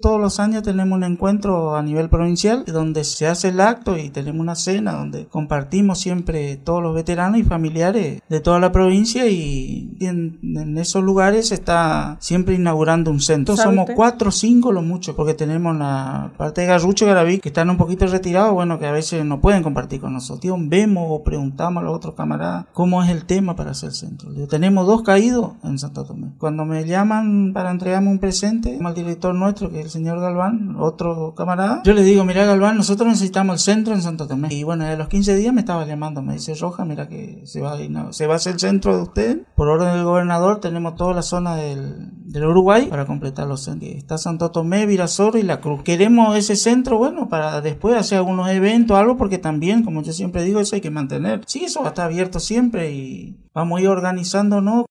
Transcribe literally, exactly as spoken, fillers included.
todos los años tenemos un encuentro a nivel provincial donde se hace el acto y tenemos una cena donde compartimos siempre todos los veteranos y familiares de toda la provincia, y en, en esos lugares se está siempre inaugurando un centro. Somos cuatro o cinco lo mucho, porque tenemos la parte de Garrucho y Garaví que están un poquito retirados, bueno, que a veces no pueden compartir con nosotros. Vemos o preguntamos a los otros camaradas cómo es el tema para hacer centro. Digo, tenemos dos caídos en Santo Tomé. Cuando me llaman para entregarme un presente, al director nuestro, que es el señor Galván, otro camarada, yo le digo, mira Galván, nosotros necesitamos el centro en Santo Tomé. Y bueno, a los quince días me estaba llamando, me dice, Roja, mira que se va, no, se va a hacer el centro de usted. Por orden del gobernador tenemos toda la zona del, del Uruguay para completar los centros. Está Santo Tomé, Virasoro y La Cruz. Queremos ese centro, bueno, para después hacer algunos eventos, algo, porque también, como yo siempre digo, eso hay que mantener. Sí, eso va a estar abierto siempre y vamos a ir organizándonos.